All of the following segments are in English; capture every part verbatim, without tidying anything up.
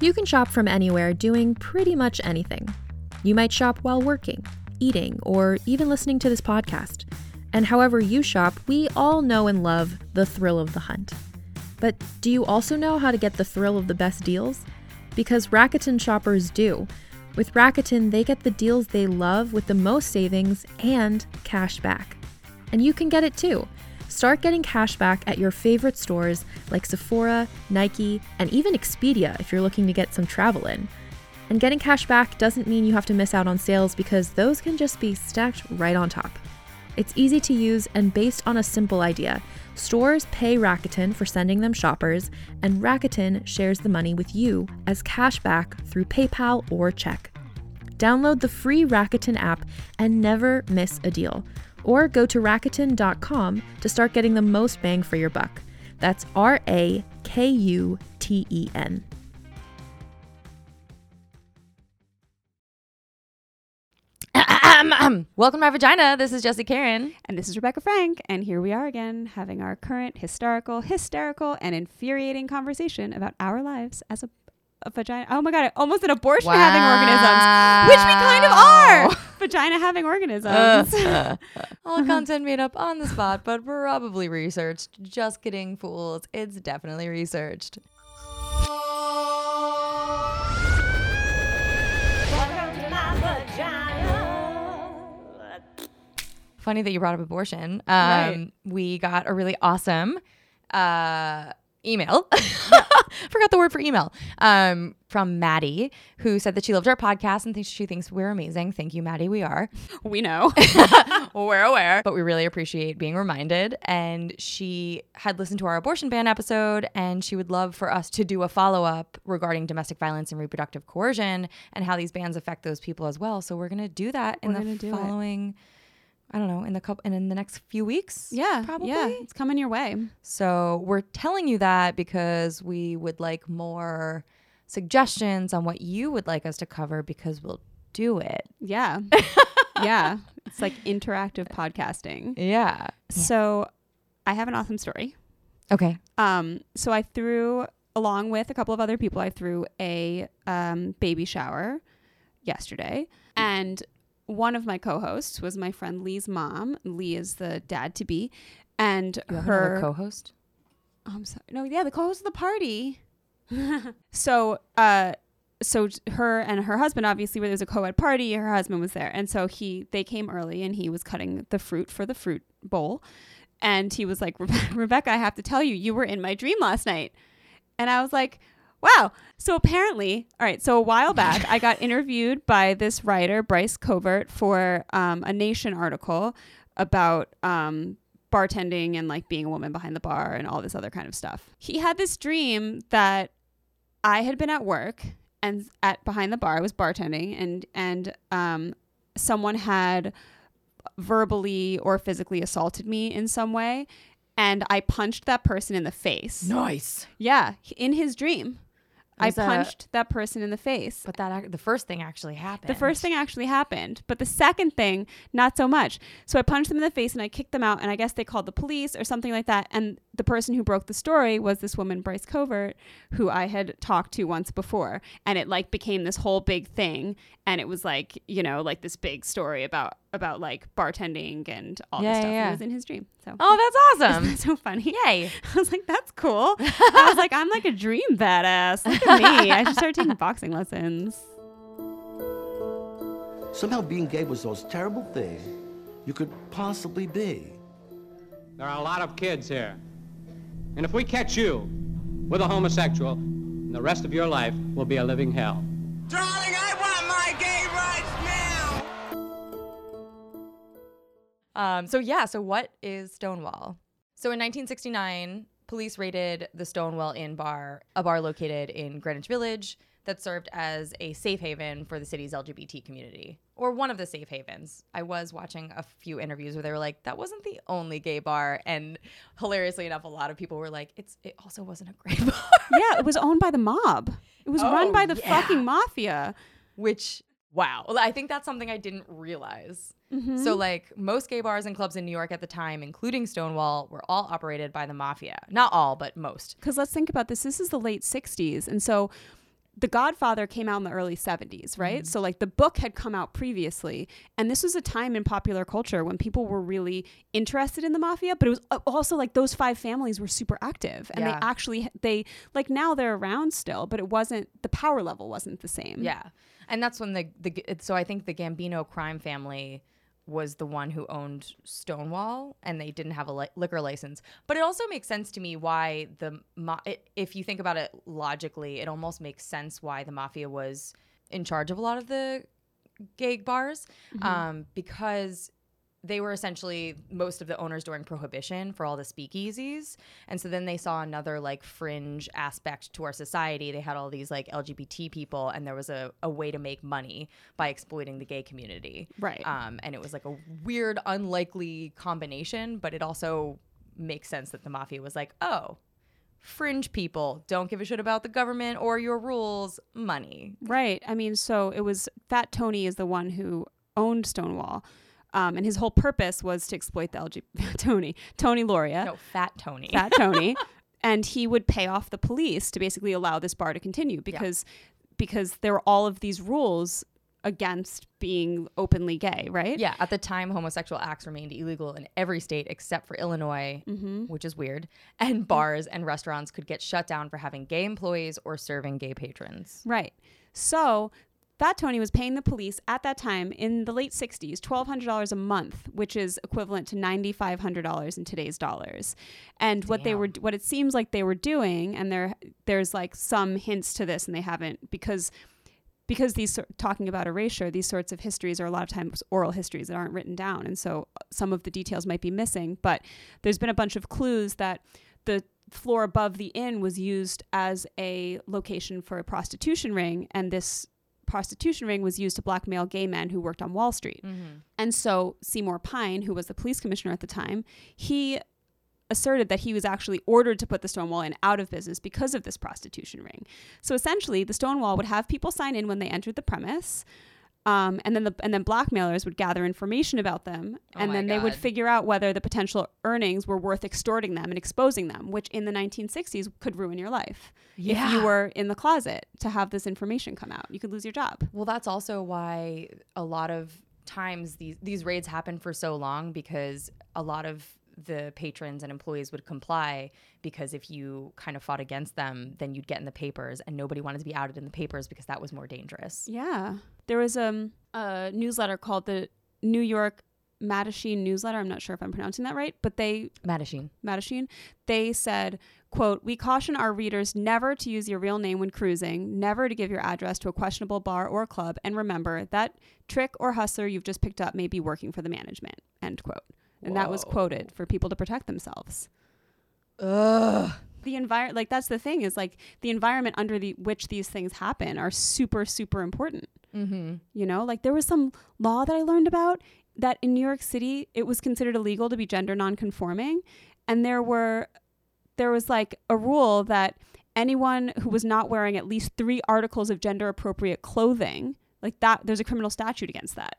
You can shop from anywhere doing pretty much anything. You might shop while working, eating, or even listening to this podcast. And however you shop, we all know and love the thrill of the hunt. But do you also know how to get the thrill of the best deals? Because Rakuten shoppers do. With Rakuten, they get the deals they love with the most savings and cash back. And you can get it too. Start getting cash back at your favorite stores like Sephora, Nike, and even Expedia if you're looking to get some travel in. And getting cash back doesn't mean you have to miss out on sales because those can just be stacked right on top. It's easy to use and based on a simple idea. Stores pay Rakuten for sending them shoppers, and Rakuten shares the money with you as cash back through PayPal or check. Download the free Rakuten app and never miss a deal. Or go to Rakuten dot com to start getting the most bang for your buck. That's R A K U T E N. Welcome to My Vagina. This is Jessie Karen. And this is Rebecca Frank. And here we are again, having our current historical, hysterical, and infuriating conversation about our lives as a, a vagina. Oh my God, almost an abortion Wow. having organisms, which we kind of are. Vagina having organisms. Uh, all content made up on the spot, but probably researched. Just kidding, fools. It's definitely researched. Funny that you brought up abortion. Um, Right. We got a really awesome uh, email. Forgot the word for email. Um, from Maddie, who said that she loved our podcast and thinks she thinks we're amazing. Thank you, Maddie. We are. We know. We're aware, but we really appreciate being reminded. And she had listened to our abortion ban episode, and she would love for us to do a follow-up regarding domestic violence and reproductive coercion and how these bans affect those people as well. So we're going to do that in We're the gonna do it. following... I don't know, in the couple and in the next few weeks. Yeah, probably. Yeah, it's coming your way. So we're telling you that because we would like more suggestions on what you would like us to cover because we'll do it. Yeah. Yeah. It's like interactive podcasting. Yeah. So I have an awesome story. Okay. Um, so I threw, along with a couple of other people, I threw a um, baby shower yesterday. And one of my co-hosts was my friend Lee's mom. Lee is the dad-to-be. And You have her... another co-host? Oh, I'm sorry. No, yeah, the co-host of the party. so, uh, so her and her husband, obviously, where there was a co-ed party, her husband was there. And so he, they came early and he was cutting the fruit for the fruit bowl. And he was like, Rebecca, I have to tell you, you were in my dream last night. And I was like, wow. So apparently, all right, so a while back, I got interviewed by this writer, Bryce Covert, for um, a Nation article about um, bartending and like being a woman behind the bar and all this other kind of stuff. He had this dream that I had been at work and at behind the bar, I was bartending, and and um, someone had verbally or physically assaulted me in some way, and I punched that person in the face. Nice. Yeah, in his dream. I Was that- punched that person in the face. But that ac- the first thing actually happened. The first thing actually happened, but the second thing, not so much. So I punched them in the face and I kicked them out, and I guess they called the police or something like that. And the person who broke the story was this woman, Bryce Covert, who I had talked to once before. And it like became this whole big thing. And it was like, you know, like this big story about, about like bartending and all Yeah, this stuff. yeah, And yeah. it was in his dream. So Oh, that's awesome. isn't that so funny? Yay. I was like, that's cool. I was like, I'm like a dream badass. Look at me. I should start taking boxing lessons. Somehow being gay was the most terrible thing you could possibly be. There are a lot of kids here. And if we catch you with a homosexual, the rest of your life will be a living hell. Darling, I want my gay rights now! Um, so yeah, so what is Stonewall? So in nineteen sixty-nine, police raided the Stonewall Inn bar, a bar located in Greenwich Village that served as a safe haven for the city's L G B T community, or one of the safe havens. I was watching a few interviews where they were like, that wasn't the only gay bar. And hilariously enough, a lot of people were like, it's it also wasn't a great bar. Yeah, it was owned by the mob. It was Oh, run by the yeah. fucking mafia. Which, wow. Well, I think that's something I didn't realize. Mm-hmm. So like most gay bars and clubs in New York at the time, including Stonewall, were all operated by the mafia. Not all, but most. Because let's think about this. This is the late sixties. And so The Godfather came out in the early seventies, right? Mm. So like the book had come out previously, and this was a time in popular culture when people were really interested in the mafia, but it was also like those five families were super active, and yeah. they actually they like now they're around still, but it wasn't, the power level wasn't the same. Yeah. And that's when the the so I think the Gambino crime family was the one who owned Stonewall, and they didn't have a li- liquor license. But it also makes sense to me why the ma- it, if you think about it logically, it almost makes sense why the mafia was in charge of a lot of the gay bars, mm-hmm. um, because they were essentially most of the owners during Prohibition for all the speakeasies. And so then they saw another like fringe aspect to our society. They had all these like L G B T people, and there was a, a way to make money by exploiting the gay community. Right. Um, and it was like a weird, unlikely combination, but it also makes sense that the mafia was like, oh, fringe people don't give a shit about the government or your rules, money. Right. I mean, so it was Fat Tony is the one who owned Stonewall. Um, and his whole purpose was to exploit the L G B T Tony, Tony Lauria. No, Fat Tony. Fat Tony. And he would pay off the police to basically allow this bar to continue because yeah. because there were all of these rules against being openly gay, right? Yeah. At the time, homosexual acts remained illegal in every state except for Illinois, mm-hmm. which is weird. And bars and restaurants could get shut down for having gay employees or serving gay patrons. Right. So Fat Tony was paying the police at that time in the late sixties, twelve hundred dollars a month, which is equivalent to nine thousand five hundred dollars in today's dollars. And Damn. what they were, what it seems like they were doing, and there, there's like some hints to this, and they haven't, because, because these talking about erasure, these sorts of histories are a lot of times oral histories that aren't written down, and so some of the details might be missing. But there's been a bunch of clues that the floor above the inn was used as a location for a prostitution ring, and this prostitution ring was used to blackmail gay men who worked on Wall Street. Mm-hmm. And so Seymour Pine, who was the police commissioner at the time, he asserted that he was actually ordered to put the Stonewall Inn out of business because of this prostitution ring. So essentially, the Stonewall would have people sign in when they entered the premise, um, and then the and then blackmailers would gather information about them, oh and then God. they would figure out whether the potential earnings were worth extorting them and exposing them, which in the nineteen sixties could ruin your life. Yeah. If you were in the closet to have this information come out, you could lose your job. Well, that's also why a lot of times these these raids happen for so long, because a lot of the patrons and employees would comply, because if you kind of fought against them, then you'd get in the papers, and nobody wanted to be outed in the papers because that was more dangerous. Yeah. There was um, a newsletter called the New York Mattachine newsletter. I'm not sure if I'm pronouncing that right, but they... Mattachine. Mattachine. They said, quote, "We caution our readers never to use your real name when cruising, never to give your address to a questionable bar or club, and remember that trick or hustler you've just picked up may be working for the management," end quote. And Whoa. That was quoted for people to protect themselves. Ugh. The environment, like that's the thing, is like the environment under the which these things happen are super, super important. Mm-hmm. You know, like there was some law that I learned about that in New York City, it was considered illegal to be gender nonconforming. And there were, there was like a rule that anyone who was not wearing at least three articles of gender appropriate clothing, like that, there's a criminal statute against that.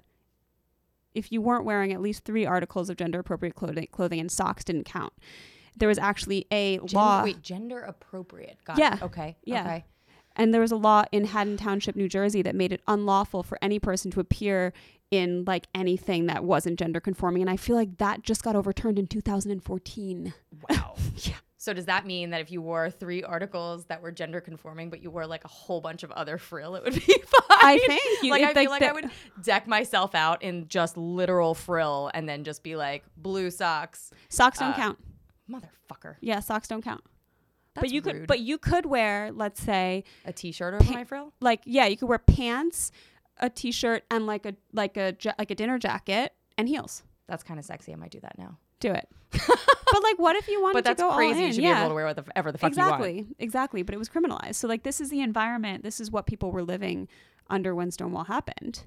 If you weren't wearing at least three articles of gender appropriate clothing, clothing and socks didn't count. There was actually a Gen- law. Wait, gender appropriate. Got yeah. it. Okay. Yeah. Okay. And there was a law in Haddon Township, New Jersey, that made it unlawful for any person to appear in like anything that wasn't gender conforming. And I feel like that just got overturned in two thousand fourteen. Wow. Yeah. So does that mean that if you wore three articles that were gender conforming, but you wore like a whole bunch of other frill, it would be fine? I think. You, like I like feel like the, I would deck myself out in just literal frill and then just be like blue socks. Socks don't uh, count. Motherfucker. Yeah, socks don't count. That's but you rude. could, but you could wear, let's say, a t-shirt over pa- my frill. Like, yeah, you could wear pants, a t-shirt, and like a like a like a dinner jacket and heels. That's kind of sexy. I might do that now. Do it. But like, what if you wanted but that's to go crazy. all in? You should yeah. be able to wear whatever the fuck exactly, you want. Exactly. But it was criminalized. So like, this is the environment. This is what people were living under when Stonewall happened.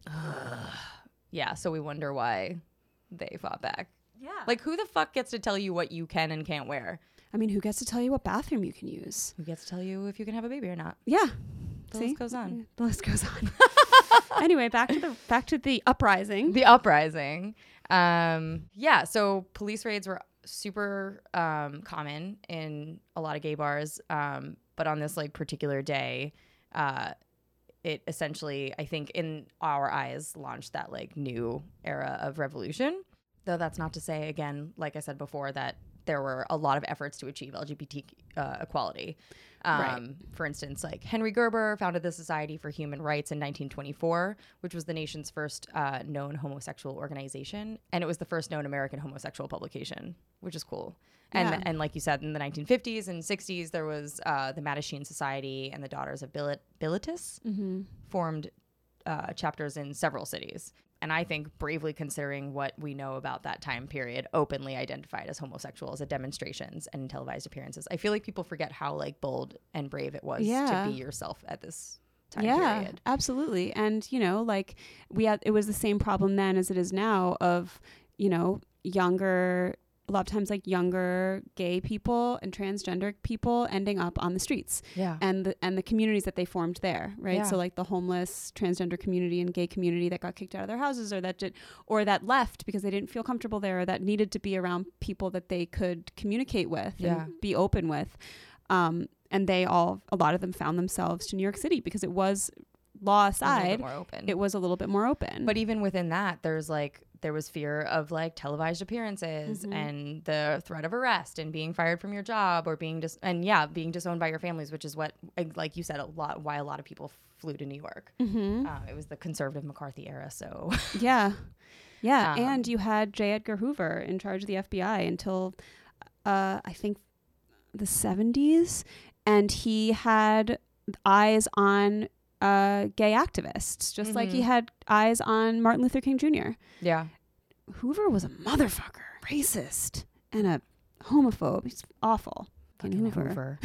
Yeah. So we wonder why they fought back. Yeah. Like, who the fuck gets to tell you what you can and can't wear? I mean, who gets to tell you what bathroom you can use? Who gets to tell you if you can have a baby or not? Yeah. The See? list goes on. The list goes on. Anyway, back to the back to the uprising. The uprising. Um, yeah. So police raids were super um, common in a lot of gay bars, um, but on this like particular day, uh, it essentially, I think, in our eyes, launched that like new era of revolution. Though that's not to say, again, like I said before, that there were a lot of efforts to achieve L G B T uh, equality. Um, Right. For instance, like Henry Gerber founded the Society for Human Rights in nineteen twenty-four, which was the nation's first uh, known homosexual organization. And it was the first known American homosexual publication, which is cool. And, Yeah. and like you said, in the nineteen fifties and sixties, there was uh, the Mattachine Society and the Daughters of Bilit- Bilitis Mm-hmm. formed uh, chapters in several cities. And I think bravely considering what we know about that time period, openly identified as homosexuals at demonstrations and in televised appearances. I feel like people forget how like bold and brave it was Yeah. to be yourself at this time Yeah, period. absolutely. And, you know, like we had, it was the same problem then as it is now of, you know, younger, a lot of times like younger gay people and transgender people ending up on the streets. Yeah. And the, and the communities that they formed there, right? Yeah. So like the homeless transgender community and gay community that got kicked out of their houses, or that did, or that left because they didn't feel comfortable there, or that needed to be around people that they could communicate with Yeah. and be open with. Um, and they all, a lot of them found themselves to New York City because it was, law A little bit aside, more open. it was a little bit more open. But even within that, there's like there was fear of like televised appearances Mhm. and the threat of arrest and being fired from your job or being dis- and yeah, being disowned by your families, which is what, like you said, a lot why a lot of people flew to New York. Mhm. Uh, it was the conservative McCarthy era, so Yeah. Yeah. Um, and you had J. Edgar Hoover in charge of the F B I until uh, I think the seventies. And he had eyes on uh, gay activists, just like he Mhm. had eyes on Martin Luther King Junior yeah. Hoover was a motherfucker, racist, and a homophobe. He's awful. Fucking Hoover.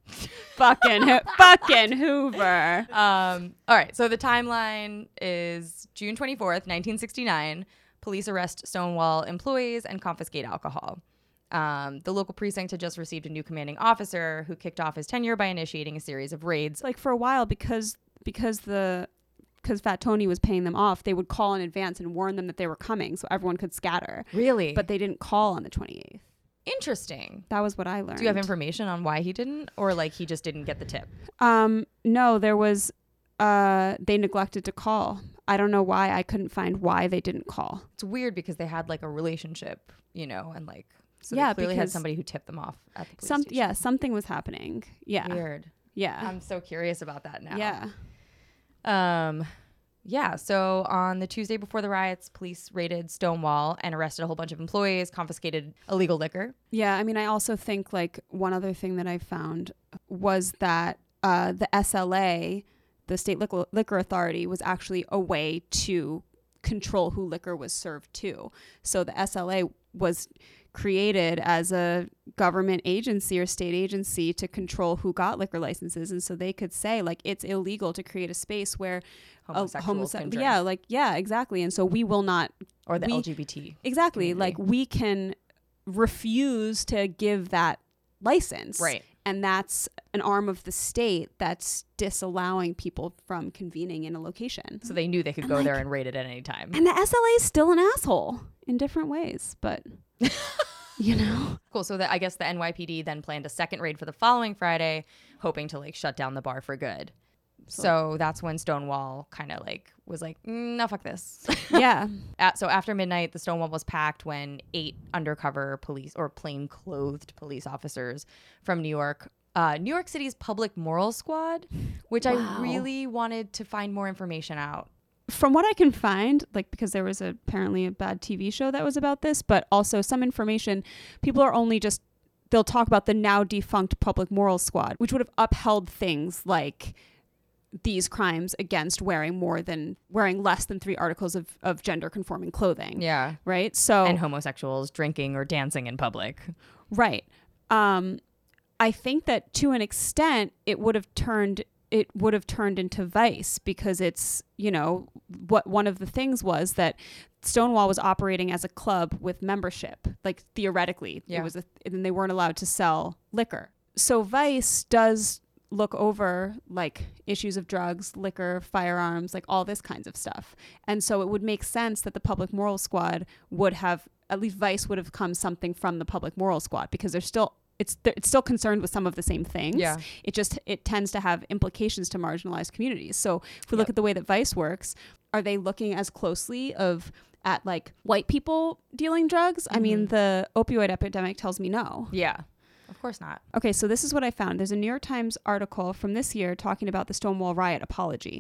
fucking, Ho- fucking Hoover. Um, all right, so the timeline is June twenty-fourth, nineteen sixty-nine. Police arrest Stonewall employees and confiscate alcohol. Um, the local precinct had just received a new commanding officer who kicked off his tenure by initiating a series of raids. Like for a while, because because the because Fat Tony was paying them off, they would call in advance and warn them that they were coming, so everyone could scatter. Really? But they didn't call on the twenty-eighth. Interesting. That was what I learned. Do you have information on why he didn't, or like he just didn't get the tip? Um, no, there was. Uh, they neglected to call. I don't know why. I couldn't find why they didn't call. It's weird because they had like a relationship, you know, and like so Yeah, they clearly had because somebody who tipped them off at the police Some station. yeah, something was happening. Yeah, Weird. yeah, I'm so curious about that now. yeah. Um, yeah. So on the Tuesday before the riots, police raided Stonewall and arrested a whole bunch of employees, confiscated illegal liquor. Yeah, I mean, I also think like one other thing that I found was that uh, the S L A, the State Liquor, Liquor Authority, was actually a way to control who liquor was served to. So the S L A was created as a government agency or state agency to control who got liquor licenses, and so they could say like it's illegal to create a space where Homosexuals a can homose- drink. yeah, like yeah, exactly, and so we will not Or the we- L G B T. Exactly. community. Like we can refuse to give that license. Right. And that's an arm of the state that's disallowing people from convening in a location. So they knew they could And, go like- there and raid it at any time. And the S L A is still an asshole in different ways, but you know. Cool. So that I guess the N Y P D then planned a second raid for the following Friday, hoping to like shut down the bar for good. So that's when Stonewall kind of like was like, mm, no, fuck this. Yeah. At, so after midnight, the Stonewall was packed when eight undercover police or plain clothed police officers from New York, uh, New York City's Public Moral Squad, which Wow. I really wanted to find more information out. From what I can find, like because there was a, apparently a bad T V show that was about this, but also some information, people are only just, they'll talk about the now defunct Public Moral Squad, which would have upheld things like these crimes against wearing more than, wearing less than three articles of, of gender conforming clothing. Yeah. Right? So, And homosexuals drinking or dancing in public. right. Um, I think that to an extent it would have turned it would have turned into vice because it's, you know, what one of the things was that Stonewall was operating as a club with membership, like theoretically. Yeah. It was a, and they weren't allowed to sell liquor. So Vice does look over like issues of drugs, liquor, firearms, like all this kinds of stuff. And so it would make sense that the Public Moral Squad would have, at least Vice would have come something from the Public Moral Squad because they're still it's th- it's still concerned with some of the same things. Yeah. It just it tends to have implications to marginalized communities. So if we look Yep. at the way that Vice works, are they looking as closely of at like white people dealing drugs? I mean, the opioid epidemic tells me no. Yeah. Of course not. Okay, so this is what I found. There's a New York Times article from this year talking about the Stonewall riot apology.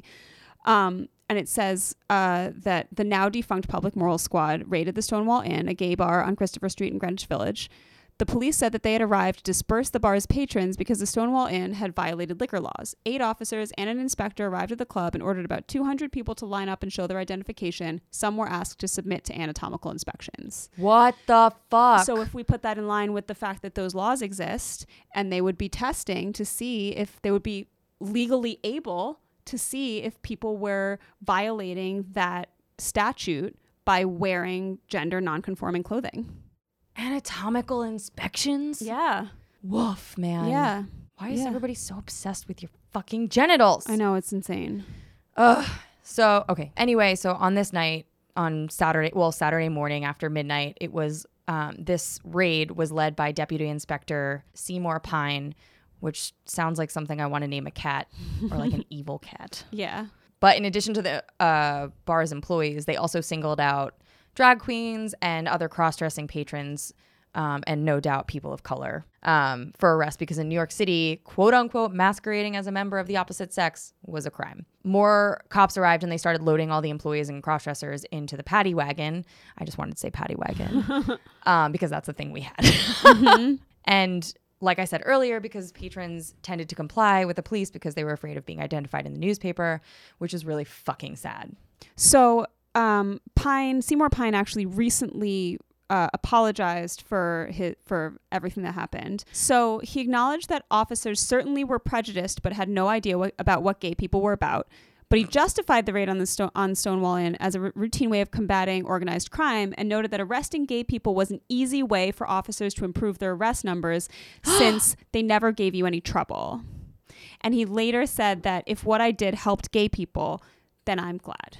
Um, and it says uh, that the now defunct Public Morals Squad raided the Stonewall Inn, a gay bar on Christopher Street in Greenwich Village. The police said that they had arrived to disperse the bar's patrons because the Stonewall Inn had violated liquor laws. Eight officers and an inspector arrived at the club and ordered about two hundred people to line up and show their identification. Some were asked to submit to anatomical inspections. What the fuck? So if we put that in line with the fact that those laws exist and they would be testing to see if they would be legally able to see if people were violating that statute by wearing gender nonconforming clothing. Anatomical inspections? Yeah. Woof, man. Yeah. Why is Yeah. everybody so obsessed with your fucking genitals? I know, it's insane. Ugh. So, okay. Anyway, so on this night, on Saturday, well, Saturday morning after midnight, it was, um, this raid was led by Deputy Inspector Seymour Pine, which sounds like something I want to name a cat or like an evil cat. Yeah. But in addition to the uh, bar's employees, they also singled out drag queens and other cross-dressing patrons, um, and no doubt people of color, um, for arrest because in New York City, quote unquote, masquerading as a member of the opposite sex was a crime. More cops arrived and they started loading all the employees and cross-dressers into the paddy wagon. I just wanted to say paddy wagon um, because that's the thing we had. Mm-hmm. And like I said earlier, because patrons tended to comply with the police because they were afraid of being identified in the newspaper, which is really fucking sad. So um, Pine, Seymour Pine actually recently uh, apologized for his, for everything that happened. So he acknowledged that officers certainly were prejudiced, but had no idea what, about what gay people were about. But he justified the raid on the Sto- on Stonewall Inn as a r- routine way of combating organized crime and noted that arresting gay people was an easy way for officers to improve their arrest numbers since they never gave you any trouble. And he later said that if what I did helped gay people, then I'm glad.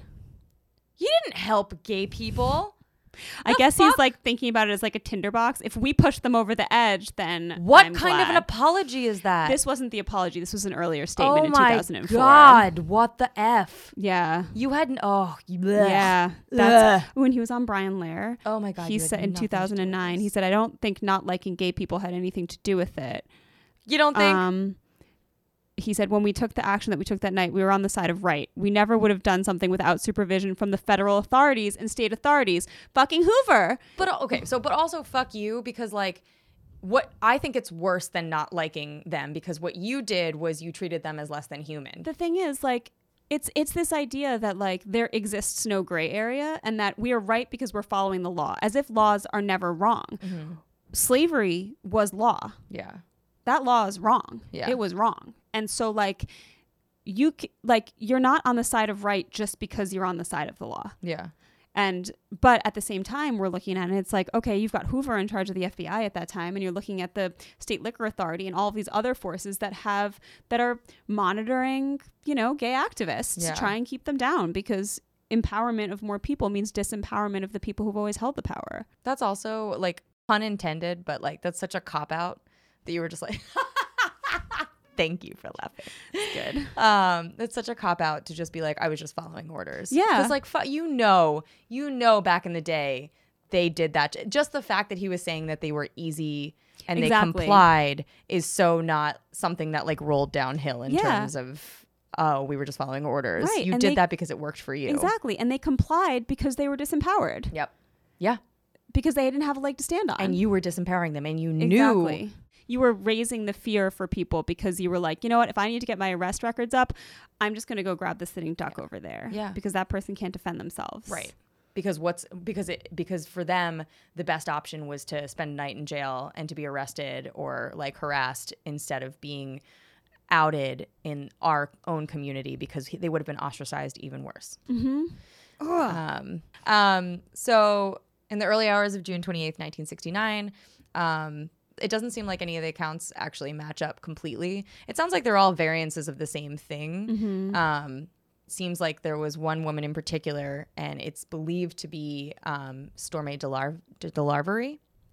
You didn't help gay people. I The guess fuck? he's like thinking about it as like a tinderbox. If we push them over the edge, then What I'm kind of an glad. apology is that? This wasn't the apology. This was an earlier statement oh in my two thousand four. God, what the F? Yeah. You hadn't, oh, bleh. Yeah. That's when he was on Brian Lair. Oh my God. He you had said in nothing to two thousand nine, do with he this. said, I don't think not liking gay people had anything to do with it. You don't think? Um, he said, when we took the action that we took that night, we were on the side of right. We never would have done something without supervision from the federal authorities and state authorities. Fucking Hoover. But okay, so but also fuck you because like what I think it's worse than not liking them because what you did was you treated them as less than human. The thing is, like, it's it's this idea that like there exists no gray area and that we are right because we're following the law, as if laws are never wrong. Mm-hmm. Slavery was law. Yeah. That law is wrong. Yeah. It was wrong. And so like you c- like you're not on the side of right just because you're on the side of the law. Yeah. And but at the same time, we're looking at it. It's like, okay, you've got Hoover in charge of the F B I at that time, and you're looking at the State Liquor Authority and all of these other forces that have that are monitoring, you know, gay activists Yeah. to try and keep them down because empowerment of more people means disempowerment of the people who've always held the power. That's also like pun intended, but like that's such a cop out that you were just like thank you for laughing. It's good. Um, it's such a cop out to just be like, I was just following orders. Yeah. Because like, fu- you know, you know, back in the day, they did that. Just the fact that he was saying that they were easy and Exactly. they complied is so not something that like rolled downhill in Yeah. terms of, oh, we were just following orders. Right, You and did they- that because it worked for you. Exactly. And they complied because they were disempowered. Yep. Yeah. Because they didn't have a leg to stand on. And you were disempowering them and you knew. Exactly. You were raising the fear for people because you were like, you know what, if I need to get my arrest records up, I'm just going to go grab the sitting duck over there. Yeah. Because that person can't defend themselves. Right. Because what's because it because for them the best option was to spend a night in jail and to be arrested or like harassed instead of being outed in our own community because he, they would have been ostracized even worse. Mm-hmm. Um, um, so in the early hours of June twenty-eighth, nineteen sixty-nine, um, it doesn't seem like any of the accounts actually match up completely. It sounds like they're all variances of the same thing. Mm-hmm. Um, seems like there was one woman in particular, and it's believed to be um, Stormé de, Lar- de, de Larverie.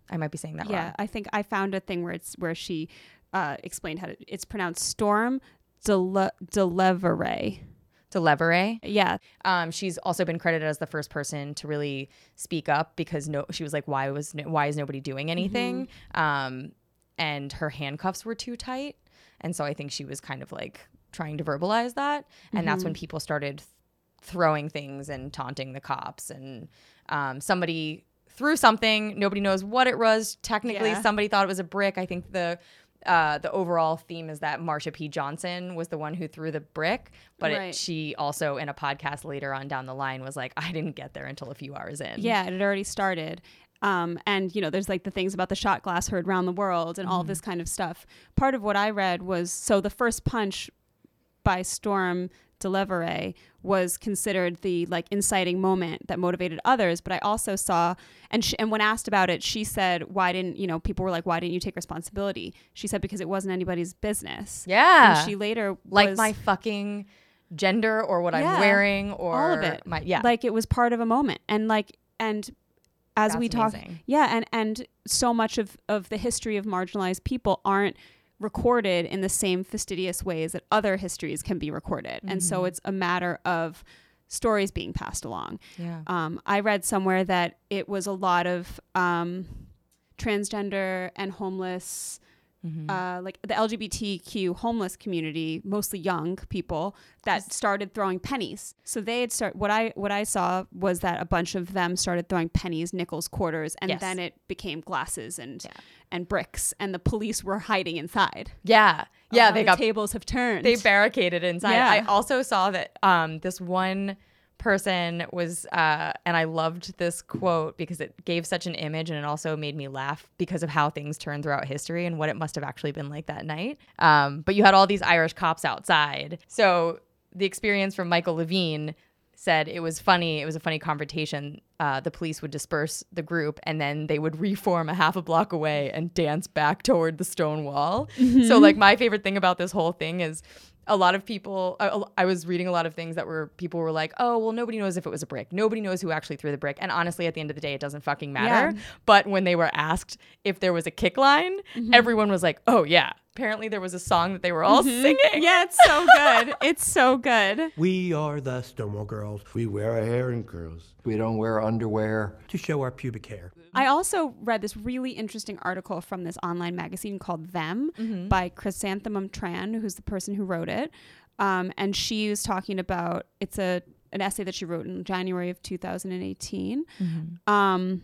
I might be saying that yeah, wrong. I think I found a thing where it's where she uh, explained how to, it's pronounced Storm Dele- Delevere. Delevere. Yeah. Um, she's also been credited as the first person to really speak up because no, she was like, why was no, why is nobody doing anything? Mm-hmm. Um, and her handcuffs were too tight, and so I think she was kind of like trying to verbalize that, and mm-hmm. that's when people started th- throwing things and taunting the cops, and um, somebody threw something. Nobody knows what it was. Technically, yeah. somebody thought it was a brick. I think the Uh, the overall theme is that Marsha P. Johnson was the one who threw the brick, but right. it, she also in a podcast later on down the line was like, I didn't get there until a few hours in. Yeah, it had already started. Um, and, you know, there's like the things about the shot glass heard around the world and mm-hmm. all of this kind of stuff. Part of what I read was, so the first punch by Storm Delevere was considered the like inciting moment that motivated others. But I also saw, and she, and when asked about it, she said, why didn't, you know, people were like, why didn't you take responsibility? She said, because it wasn't anybody's business. Yeah. And she later like was, my fucking gender or what yeah, I'm wearing or all of it. My, yeah. Like it was part of a moment. And like, and as That's we talk, amazing. yeah. And, and so much of, of the history of marginalized people aren't recorded in the same fastidious ways that other histories can be recorded. Mm-hmm. And so it's a matter of stories being passed along. Yeah. Um, I read somewhere that it was a lot of um, transgender and homeless, mm-hmm. uh, like the L G B T Q homeless community, mostly young people, that started throwing pennies. So they had start. What I what I saw was that a bunch of them started throwing pennies, nickels, quarters, and yes. then it became glasses and yeah. and bricks, and the police were hiding inside. Yeah, yeah, they they the got tables have turned. They barricaded inside. Yeah. I also saw that um, this one person was, uh, and I loved this quote because it gave such an image, and it also made me laugh because of how things turn throughout history and what it must have actually been like that night. Um, but you had all these Irish cops outside. So the experience from Michael Levine said it was funny. It was a funny confrontation. Uh, the police would disperse the group, and then they would reform a half a block away and dance back toward the stone wall. Mm-hmm. So like my favorite thing about this whole thing is a lot of people, I, I was reading a lot of things that were, people were like, oh, well, nobody knows if it was a brick. Nobody knows who actually threw the brick. And honestly, at the end of the day, it doesn't fucking matter. Yeah. But when they were asked if there was a kick line, mm-hmm. everyone was like, oh yeah. Apparently there was a song that they were all mm-hmm. singing. Yeah, it's so good. It's so good. We are the Stonewall Girls. We wear our hair in curls. We don't wear underwear. To show our pubic hair. I also read this really interesting article from this online magazine called Them mm-hmm. by Chrysanthemum Tran, who's the person who wrote it. Um, and she was talking about, it's a an essay that she wrote in January of two thousand eighteen. Mm-hmm. Um,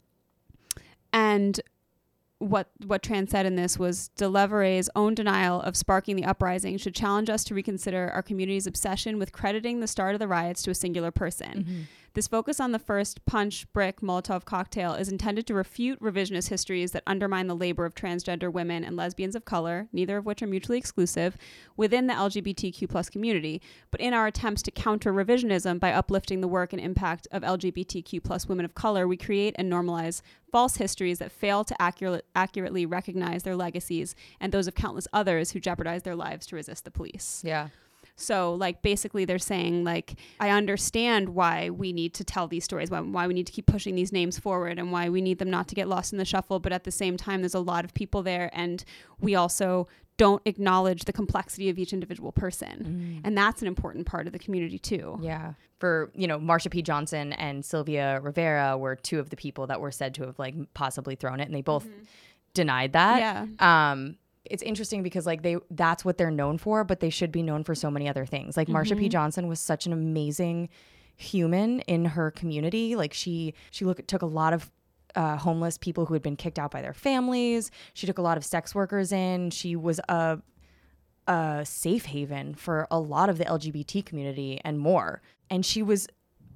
and what what Tran said in this was, Delevere's own denial of sparking the uprising should challenge us to reconsider our community's obsession with crediting the start of the riots to a singular person. Mm-hmm. This focus on the first punch, brick, Molotov cocktail is intended to refute revisionist histories that undermine the labor of transgender women and lesbians of color, neither of which are mutually exclusive, within the L G B T Q plus community, but in our attempts to counter revisionism by uplifting the work and impact of L G B T Q plus women of color, we create and normalize false histories that fail to accurate, accurately recognize their legacies and those of countless others who jeopardize their lives to resist the police. Yeah. So, like, basically they're saying, like, I understand why we need to tell these stories, why, why we need to keep pushing these names forward and why we need them not to get lost in the shuffle. But at the same time, there's a lot of people there, and we also don't acknowledge the complexity of each individual person. Mm. And that's an important part of the community, too. Yeah. For, you know, Marsha P. Johnson and Sylvia Rivera were two of the people that were said to have, like, possibly thrown it, and they both mm-hmm. denied that. Yeah. Um, it's interesting because like they that's what they're known for, but they should be known for so many other things. Like mm-hmm. Marsha P. Johnson was such an amazing human in her community. Like she she look, took a lot of uh, homeless people who had been kicked out by their families. She took a lot of sex workers in. She was a a safe haven for a lot of the L G B T community and more. And she was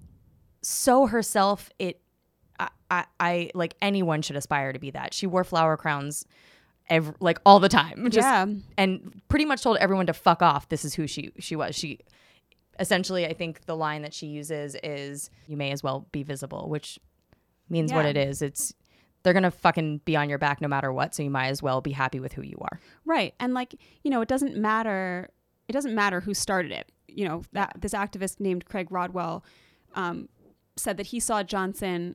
so herself. It I, I, I like anyone should aspire to be that. She wore flower crowns Every, like all the time, just, yeah, and pretty much told everyone to fuck off. This is who she she was. She essentially, I think the line that she uses is, "You may as well be visible," which means yeah. what it is. It's they're gonna fucking be on your back no matter what, so you might as well be happy with who you are. Right, and like you know, it doesn't matter. It doesn't matter who started it. You know that this activist named Craig Rodwell um, said that he saw Johnson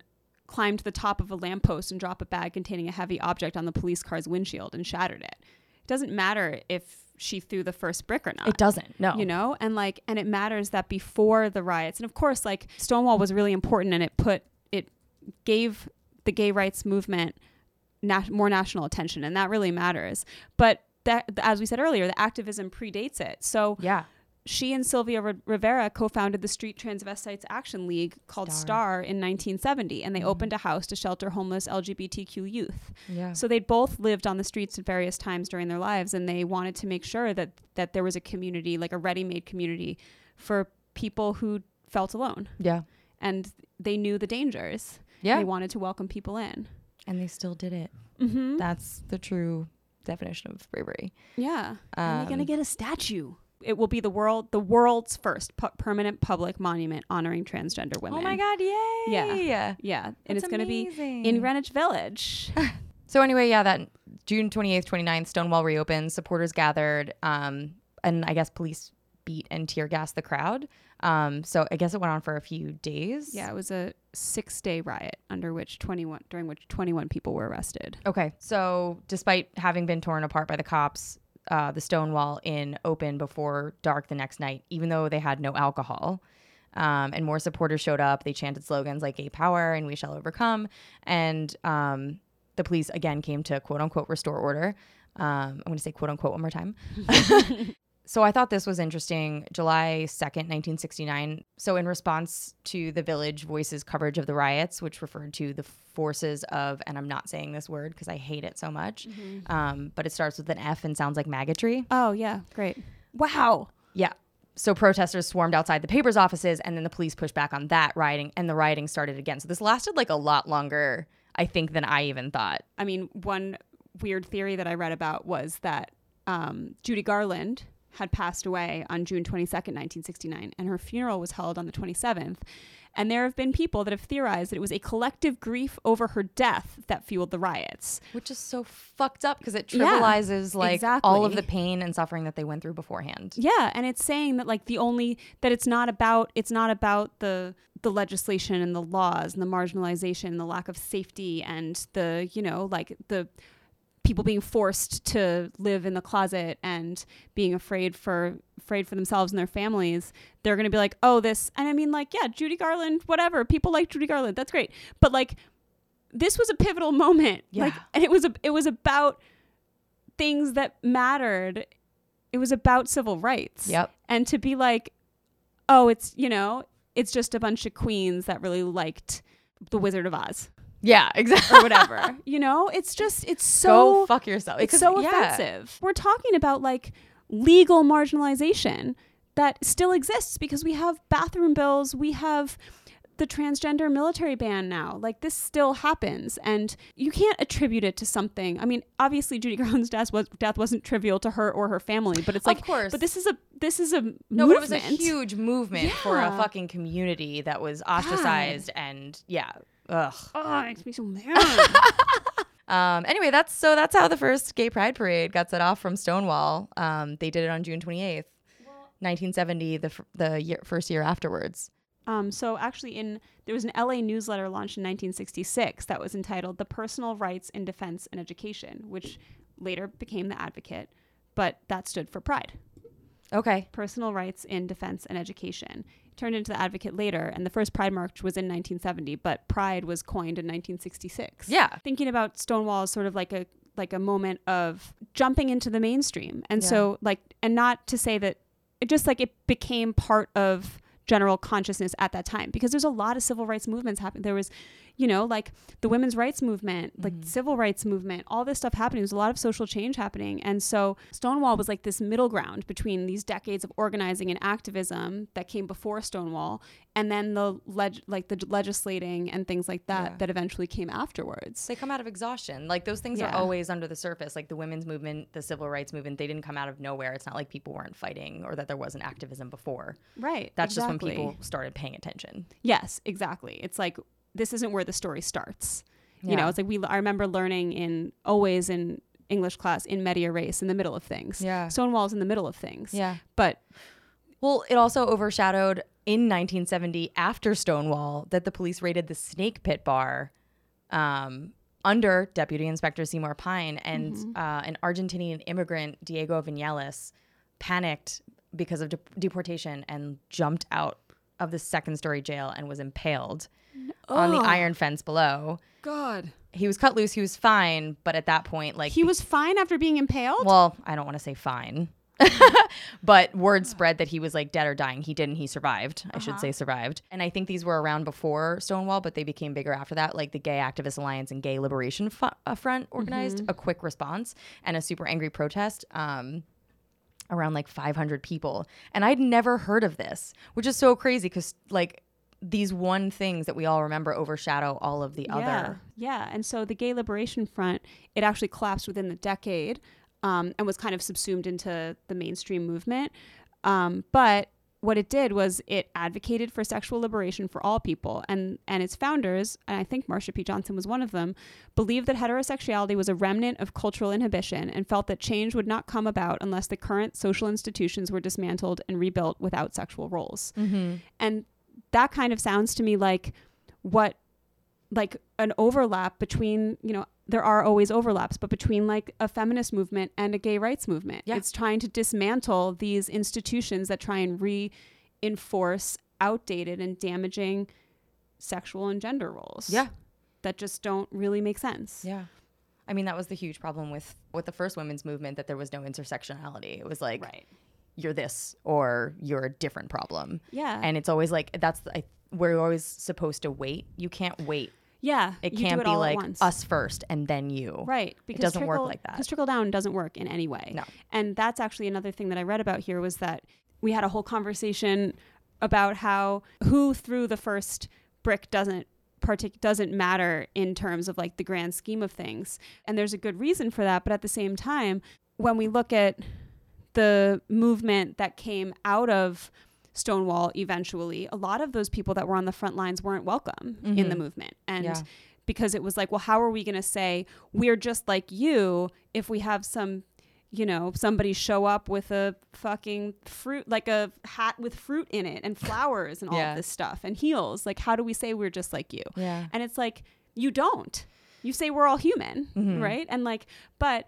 climb to the top of a lamppost and drop a bag containing a heavy object on the police car's windshield and shattered it. It doesn't matter if she threw the first brick or not. It doesn't, no. You know, and like, and it matters that before the riots, and of course, like Stonewall was really important, and it put, it gave the gay rights movement nat- more national attention, and that really matters. But that, as we said earlier, the activism predates it. So yeah. She and Sylvia R- Rivera co-founded the Street Transvestites Action League called Star, Star in nineteen seventy, and they mm. opened a house to shelter homeless L G B T Q youth. Yeah. So they'd both lived on the streets at various times during their lives, and they wanted to make sure that that there was a community, like a ready-made community, for people who felt alone. Yeah. And they knew the dangers. Yeah. They wanted to welcome people in. And they still did it. Mm-hmm. That's the true definition of bravery. Yeah. Um, and they're going to get a statue. It will be the world, the world's first pu- permanent public monument honoring transgender women. Oh my God, yay. Yeah. Yeah. And it's going to be in Greenwich Village. So anyway, yeah, that June twenty-eighth, twenty-ninth, Stonewall reopened, supporters gathered, um, and I guess police beat and tear gassed the crowd. Um, so I guess it went on for a few days. Yeah, it was a six-day riot under which twenty-one during which twenty-one people were arrested. Okay. So despite having been torn apart by the cops, uh, the Stonewall Inn opened before dark the next night, even though they had no alcohol. Um, and more supporters showed up. They chanted slogans like "Gay Power" and "We Shall Overcome." And um, the police again came to quote unquote restore order. Um, I'm going to say quote unquote one more time. So I thought this was interesting. July second, nineteen sixty-nine. So in response to the Village Voice's coverage of the riots, which referred to the forces of, and I'm not saying this word because I hate it so much, mm-hmm. um, but it starts with an F and sounds like maggotry. Oh, yeah. Great. Wow. Yeah. So protesters swarmed outside the paper's offices, and then the police pushed back on that rioting, and the rioting started again. So this lasted like a lot longer, I think, than I even thought. I mean, one weird theory that I read about was that um, Judy Garland had passed away on June twenty-second, nineteen sixty-nine, and her funeral was held on the twenty-seventh. And there have been people that have theorized that it was a collective grief over her death that fueled the riots. Which is so fucked up because it trivializes yeah, like exactly. all of the pain and suffering that they went through beforehand. Yeah, and it's saying that like the only that it's not about it's not about the the legislation and the laws and the marginalization and the lack of safety and the, you know, like the people being forced to live in the closet and being afraid for afraid for themselves and their families. They're going to be like, oh, this. And I mean, like, yeah, Judy Garland, whatever. People like Judy Garland. That's great. But like, this was a pivotal moment. Yeah. Like, and it was a, it was about things that mattered. It was about civil rights. Yep. And to be like, oh, it's, you know, it's just a bunch of queens that really liked The Wizard of Oz. Yeah, exactly. Or whatever. You know, it's just, it's so... Go fuck yourself. It's so yeah. offensive. We're talking about like legal marginalization that still exists because we have bathroom bills. We have the transgender military ban now. Like this still happens. And you can't attribute it to something. I mean, obviously Judy Garland's death, was, death wasn't trivial to her or her family, but it's like, of course. but this is a, this is a No, movement. but it was a huge movement Yeah. for a fucking community that was ostracized God. and yeah. Ugh. Oh, it makes me so mad. um, anyway, that's so that's how the first gay pride parade got set off from Stonewall. Um, they did it on June twenty-eighth, nineteen seventy, the f- the year, first year afterwards. Um, so actually in there was an L A newsletter launched in nineteen sixty-six that was entitled The Personal Rights in Defense and Education, which later became The Advocate, but that stood for Pride. Okay. Personal Rights in Defense and Education. It turned into The Advocate later, and the first Pride March was in nineteen seventy, but Pride was coined in nineteen sixty-six. Yeah. Thinking about Stonewall as sort of like a like a moment of jumping into the mainstream. And yeah. so like, and not to say that it just like it became part of general consciousness at that time, because there's a lot of civil rights movements happening. There was, you know, like the women's rights movement, like mm-hmm. civil rights movement, all this stuff happening. There's a lot of social change happening. And so Stonewall was like this middle ground between these decades of organizing and activism that came before Stonewall, and then the leg- like the legislating and things like that yeah. that eventually came afterwards. They come out of exhaustion. Like those things Yeah. are always under the surface. Like the women's movement, the civil rights movement, they didn't come out of nowhere. It's not like people weren't fighting or that there wasn't activism before. Right. That's exactly. just when people started paying attention. Yes, exactly. It's like, this isn't where the story starts. You Yeah. know, it's like we, I remember learning in always in English class in media res in the middle of things. Yeah. Stonewall's in the middle of things. Yeah. But Well, it also overshadowed in nineteen seventy, after Stonewall, that the police raided the Snake Pit bar um, under Deputy Inspector Seymour Pine, and mm-hmm. uh, an Argentinian immigrant, Diego Vinales, panicked because of de- deportation and jumped out of the second-story jail and was impaled oh. on the iron fence below. God. He was cut loose. He was fine, but at that point, like... He was fine after being impaled? Well, I don't want to say fine. But word spread that he was like dead or dying. He didn't. He survived. I uh-huh. should say survived. And I think these were around before Stonewall, but they became bigger after that. Like the Gay Activist Alliance and Gay Liberation Fu- uh, Front organized mm-hmm. a quick response and a super angry protest. Um, around like five hundred people. And I'd never heard of this, which is so crazy because like these one things that we all remember overshadow all of the yeah. other. Yeah. And so the Gay Liberation Front, it actually collapsed within the decade um, and was kind of subsumed into the mainstream movement. Um, but what it did was it advocated for sexual liberation for all people. And, and its founders, and I think Marsha P. Johnson was one of them, believed that heterosexuality was a remnant of cultural inhibition and felt that change would not come about unless the current social institutions were dismantled and rebuilt without sexual roles. Mm-hmm. And that kind of sounds to me like what, like an overlap between, you know, there are always overlaps, but between like a feminist movement and a gay rights movement. Yeah. It's trying to dismantle these institutions that try and reinforce outdated and damaging sexual and gender roles. Yeah. That just don't really make sense. Yeah. I mean, that was the huge problem with, with the first women's movement, that there was no intersectionality. It was like, right. you're this or you're a different problem. Yeah. And it's always like, that's, I, we're always supposed to wait. You can't wait. Yeah. It can't it be like us first and then you. Right. Because it doesn't trickle, work like that. Because trickle down doesn't work in any way. No. And that's actually another thing that I read about here was that we had a whole conversation about how who threw the first brick doesn't partic- doesn't matter in terms of like the grand scheme of things. And there's a good reason for that. But at the same time, when we look at the movement that came out of Stonewall eventually, a lot of those people that were on the front lines weren't welcome mm-hmm. in the movement. And yeah. because it was like, well, how are we going to say we're just like you if we have some, you know, somebody show up with a fucking fruit, like a hat with fruit in it and flowers and all yeah. of this stuff and heels. Like, how do we say we're just like you? Yeah. And it's like, you don't. You say we're all human, mm-hmm. right? And like, but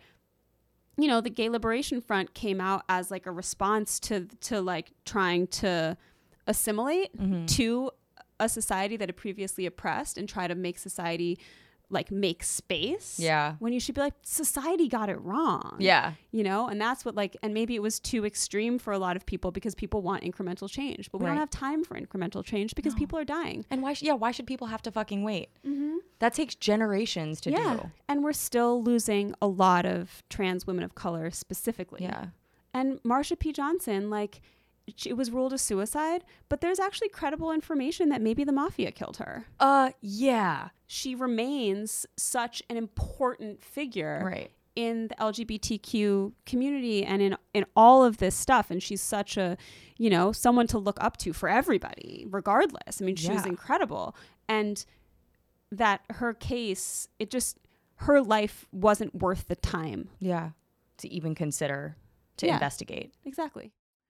you know, the Gay Liberation Front came out as like a response to to like trying to assimilate mm-hmm. to a society that had previously oppressed and try to make society like make space. Yeah. When you should be like, society got it wrong. Yeah. You know, and that's what like, and maybe it was too extreme for a lot of people because people want incremental change, but we right. don't have time for incremental change because no. people are dying. And why, sh- yeah, why should people have to fucking wait? Mm-hmm. That takes generations to yeah. do. And we're still losing a lot of trans women of color specifically. Yeah. And Marsha P. Johnson, like, it was ruled a suicide, but there's actually credible information that maybe the mafia killed her. Uh, yeah. She remains such an important figure right. in the L G B T Q community and in, in all of this stuff. And she's such a, you know, someone to look up to for everybody, regardless. I mean, she yeah. was incredible. And that her case, it just, her life wasn't worth the time. Yeah. To even consider, to yeah. investigate. Exactly.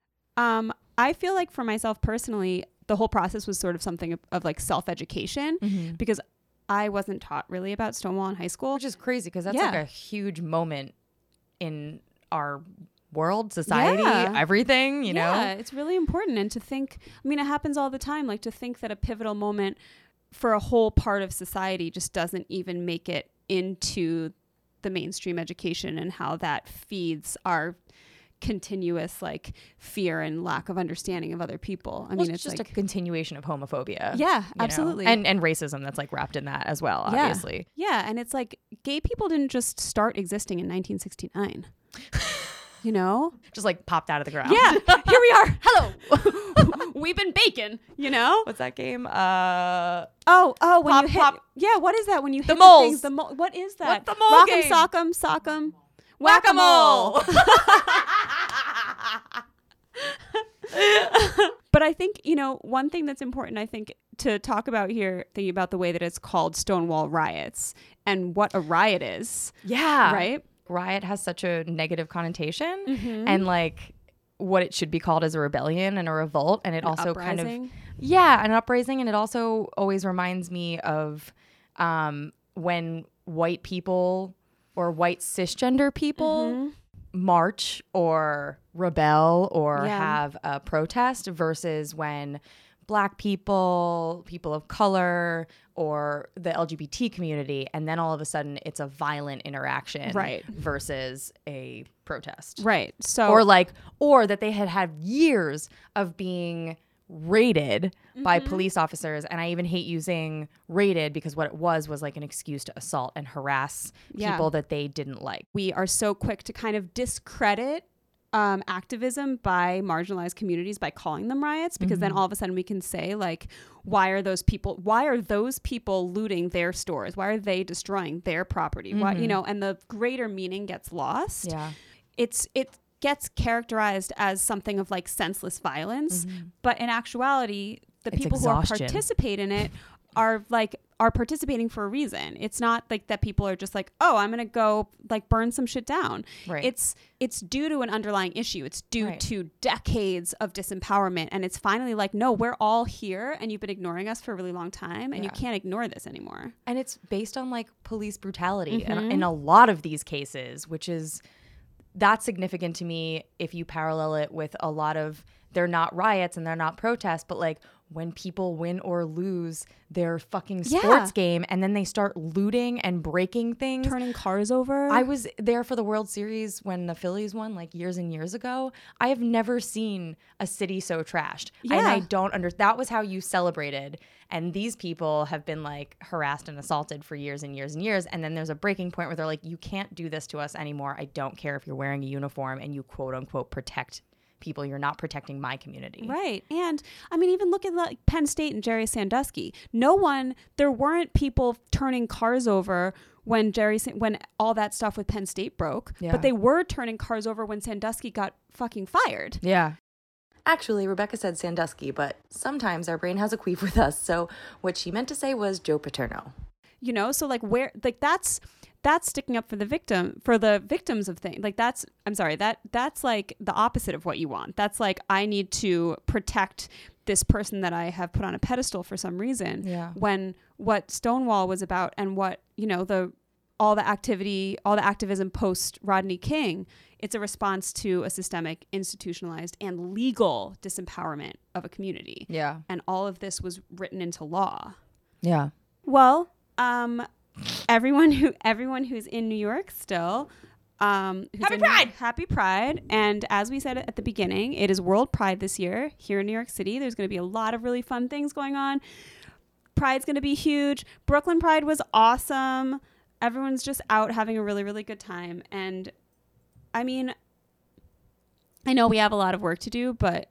Um, I feel like for myself personally, the whole process was sort of something of, of like self-education mm-hmm. because I wasn't taught really about Stonewall in high school. Which is crazy because that's yeah. like a huge moment in our world, society, yeah. everything, you yeah, know? Yeah, it's really important. And to think, I mean, it happens all the time, like to think that a pivotal moment for a whole part of society just doesn't even make it into the mainstream education and how that feeds our continuous like fear and lack of understanding of other people. I well, mean, it's, it's just like a continuation of homophobia. Yeah, you absolutely. know? And and racism that's like wrapped in that as well, yeah. obviously. Yeah, and it's like gay people didn't just start existing in nineteen sixty-nine. You know? Just like popped out of the ground. Yeah, here we are. Hello. We've been baking, you know? What's that game? Uh Oh, oh, when pop, you hit pop. Yeah, what is that when you hit the the moles? Things, the mo- what is that? What's the mole Rock'em game? sock'em sock'em whack-a-mole. But I think, you know, one thing that's important, I think, to talk about here, thinking about the way that it's called Stonewall riots and what a riot is. Yeah. Right? Riot has such a negative connotation. Mm-hmm. And like, what it should be called as a rebellion and a revolt. And it An also kind of, uprising? yeah, an uprising. And it also always reminds me of um, when white people or white cisgender people Mm-hmm. march or rebel or Yeah. have a protest versus when Black people, people of color, or the L G B T community, and then all of a sudden it's a violent interaction Right. versus a protest. Right. So Or like, or that they had had years of being raided by Mm-hmm. police officers. And I even hate using raided because what it was was like an excuse to assault and harass Yeah. people that they didn't like. we are so quick to kind of discredit um, activism by marginalized communities by calling them riots, because then all of a sudden we can say, like, why are those people why are those people looting their stores? Why are they destroying their property? Why, you know, and the greater meaning gets lost. Yeah. It's it gets characterized as something of like senseless violence, but in actuality, the It's people exhaustion. who are participate in it are like are participating for a reason. It's not like that people are just like, oh, I'm gonna go like burn some shit down. Right. It's it's due to an underlying issue. It's due Right. to decades of disempowerment, and it's finally like, no, we're all here, and you've been ignoring us for a really long time, and you Yeah. can't ignore this anymore. And it's based on like police brutality Mm-hmm. and in a lot of these cases, which is that's significant to me if you parallel it with a lot of they're not riots and they're not protests, but like when people win or lose their fucking sports Yeah. game and then they start looting and breaking things. Turning cars over. I was there for the World Series when the Phillies won like years and years ago. I have never seen a city so trashed. And Yeah. I don't under that was how you celebrated. And these people have been like harassed and assaulted for years and years and years. And then there's a breaking point where they're like, you can't do this to us anymore. I don't care if you're wearing a uniform and you quote unquote protect people. You're not protecting my community. Right. And I mean, even look at like Penn State and Jerry Sandusky. No one, there weren't people turning cars over when Jerry, Sa- when all that stuff with Penn State broke, Yeah. but they were turning cars over when Sandusky got fucking fired. Yeah. Actually, Rebecca said Sandusky, but sometimes our brain has a queef with us. So what she meant to say was Joe Paterno. You know, so like where, like that's, that's sticking up for the victim, for the victims of things. Like that's, I'm sorry, that that's like the opposite of what you want. That's like, I need to protect this person that I have put on a pedestal for some reason. Yeah. When what Stonewall was about and what, you know, the, all the activity, all the activism post Rodney King, it's a response to a systemic, institutionalized, and legal disempowerment of a community. Yeah. And all of this was written into law. Yeah. Well, um, everyone who everyone who's in New York still, um, who's Happy in- Pride! Happy Pride! And as we said at the beginning, it is World Pride this year here in New York City. There's going to be a lot of really fun things going on. Pride's going to be huge. Brooklyn Pride was awesome. Everyone's just out having a really, really good time. And I mean, I know we have a lot of work to do, but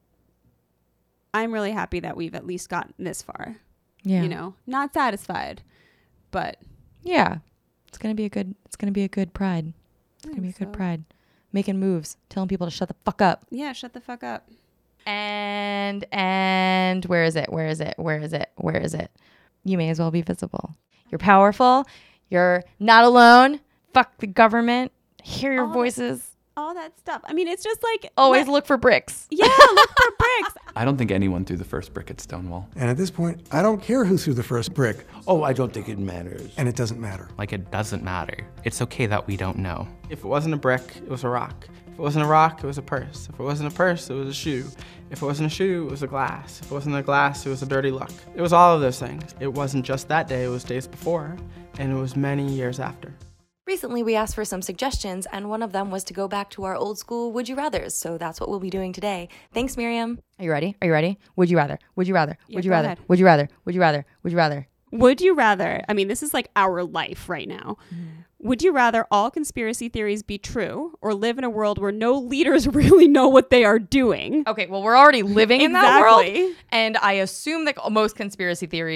I'm really happy that we've at least gotten this far. Yeah. You know, not satisfied, but Yeah. It's going to be a good, it's going to be a good pride. It's going to be a good so. pride. Making moves, telling people to shut the fuck up. yeah, shut the fuck up. And, and where is it? Where is it? Where is it? Where is it? You may as well be visible. You're powerful. You're not alone. Fuck the government. Hear your All that- voices. All that stuff. I mean, it's just like Always let- look for bricks. Yeah, look for bricks. I don't think anyone threw the first brick at Stonewall. And at this point, I don't care who threw the first brick, Oh, I don't think it matters. and it doesn't matter. Like, it doesn't matter. It's okay that we don't know. If it wasn't a brick, it was a rock. If it wasn't a rock, it was a purse. If it wasn't a purse, it was a shoe. If it wasn't a shoe, it was a glass. If it wasn't a glass, it was a dirty look. It was all of those things. It wasn't just that day, it was days before, and it was many years after. Recently, we asked for some suggestions, and one of them was to go back to our old school Would You Rathers. So that's what we'll be doing today. Thanks, Miriam. Are you ready? Are you ready? Would you rather? Would you rather? Yeah, Would you go rather? ahead. Would you rather? Would you rather? Would you rather? Would you rather? I mean, this is like our life right now. Would you rather all conspiracy theories be true or live in a world where no leaders really know what they are doing? Okay, well, we're already living in that world. Exactly. And I assume that most conspiracy theories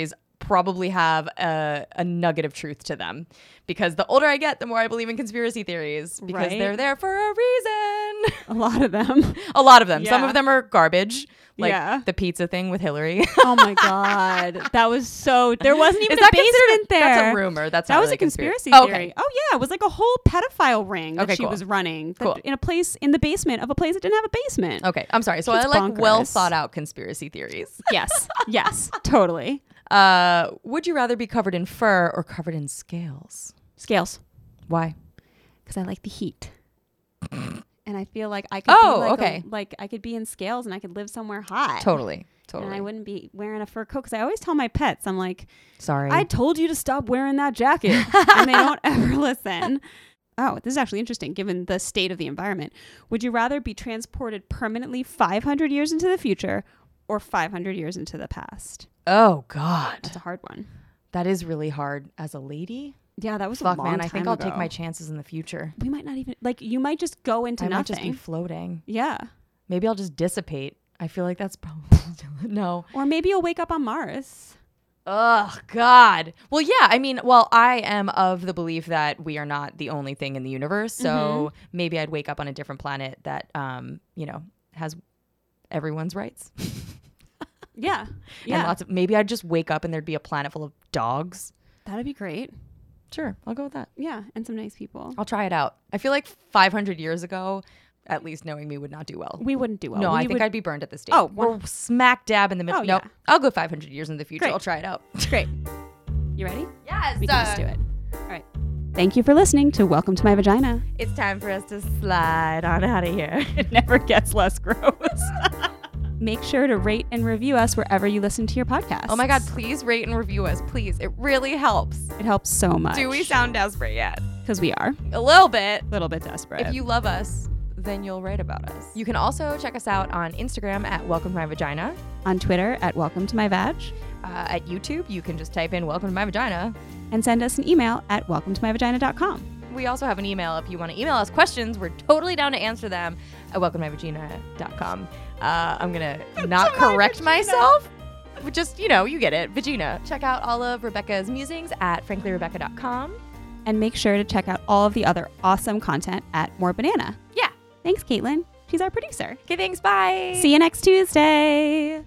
probably have a, a nugget of truth to them, because the older I get, the more I believe in conspiracy theories, because Right. they're there for a reason. A lot of them. A lot of them. Some Yeah. of them are garbage, like Yeah. the pizza thing with Hillary. Oh my God. That was so, there wasn't even Is a that basement considered- there. That's a rumor. That's That not was really a conspiracy conspiracy. theory. Okay. Oh yeah, it was like a whole pedophile ring that Okay, she cool. was running that- Cool. in a place, in the basement of a place that didn't have a basement. Okay, I'm sorry. So It's I like bonkers. well thought out conspiracy theories. Yes. Yes. Totally. Uh, would you rather be covered in fur or covered in scales? Scales. Why? Because I like the heat. And I feel like I could Oh, be like, okay. a, like I could be in scales and I could live somewhere hot. Totally. And Totally. I wouldn't be wearing a fur coat, because I always tell my pets, I'm like, Sorry. I told you to stop wearing that jacket. And they don't ever listen. Oh, this is actually interesting given the state of the environment. Would you rather be transported permanently five hundred years into the future or five hundred years into the past? Oh God, That's a hard one. that is really hard as a lady. Yeah, that was Fuck, a long man. time I think I'll ago. take my chances in the future. We might not even, like, you might just go into I might nothing. just be floating. Yeah. Maybe I'll just dissipate. I feel like that's probably no. Or maybe you'll wake up on Mars. Oh God. Well, yeah. I mean, well, I am of the belief that we are not the only thing in the universe. So Mm-hmm. maybe I'd wake up on a different planet that, um, you know, has everyone's rights. Yeah. Yeah. And lots of. Maybe I'd just wake up and there'd be a planet full of dogs. That'd be great. Sure, I'll go with that. Yeah. And some nice people. I'll try it out. I feel like five hundred years ago, at least knowing me, would not do well. We wouldn't do well. no, we I think would, I'd be burned at this stage. Oh, we're smack dab in the middle. Oh, no, yeah. I'll go five hundred years in the future. Great. I'll try it out. Great. You ready? Yes. We can just do it. All right. Thank you for listening to Welcome to My Vagina. It's time for us to slide on out of here. It never gets less gross. Make sure to rate and review us wherever you listen to your podcast. Oh my God, please rate and review us, please. It really helps. It helps so much. Do we sound desperate yet? Because we are. A little bit. A little bit desperate. If you love us, then you'll write about us. You can also check us out on Instagram at Welcome to My Vagina. On Twitter at Welcome to My Vag. Uh, at YouTube, you can just type in Welcome to My Vagina. And send us an email at welcome to my vagina dot com. We also have an email. If you want to email us questions, we're totally down to answer them at welcome to my vagina dot com. Uh, I'm going to not correct myself. Just, you know, you get it. Vagina. Check out all of Rebecca's musings at frankly rebecca dot com. And make sure to check out all of the other awesome content at More Banana. Yeah. Thanks, Caitlin. She's our producer. Okay, thanks. Bye. See you next Tuesday.